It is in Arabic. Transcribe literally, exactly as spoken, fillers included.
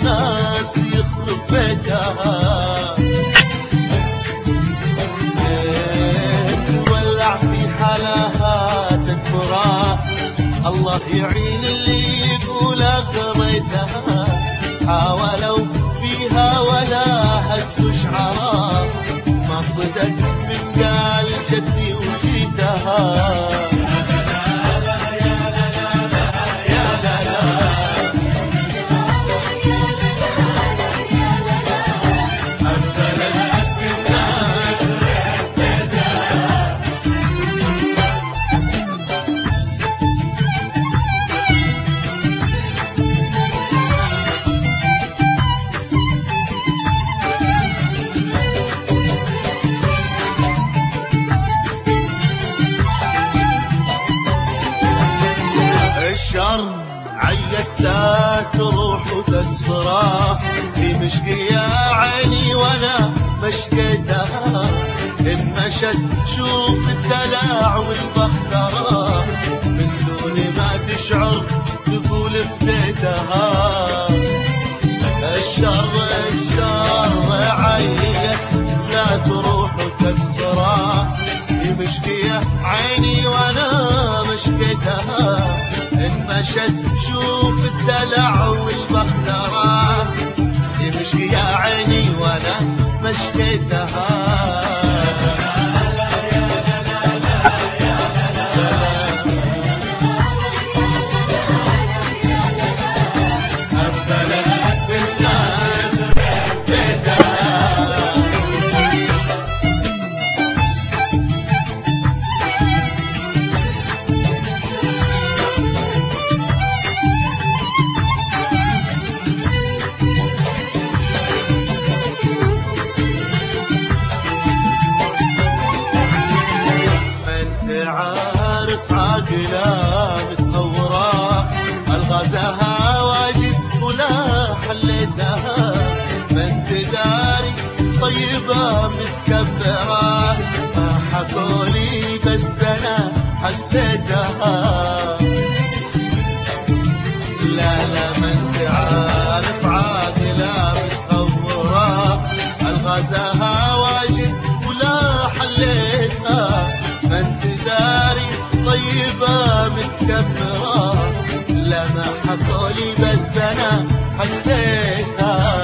بالناس يخرب بيتها، تولع في حالها تكبره، الله يعين اللي يقول اغريتها، حاولوا فيها ولا هزوا شعرها، ما صدق من قال جدي وجيتها. الشر عيتها تروح وتكسره، في مشقي يا عيني وانا مشقيتها، ان مشت تشوف الدلع والبختره، من دون ما تشعر تقول فديتها. الشر الشر عيت لا تروح وتكسره، في مشقي يا عيني وانا مشقيتها، إن مشت تشوف الدلع والبخترة، تمشي يا عيني وانا مشكيتها. عارف عاقلة متهورة، الغازها واجد ولا حليتها، ما انت داري طيبة متكبرة، ما حكولي بس انا حسيتها. لا لا ما انت عارف عاقلة متهورة، الغازها واجد ولا حليتها، ما انت داري طيبة متكبرة، لما حكولي بس انا حسيتها.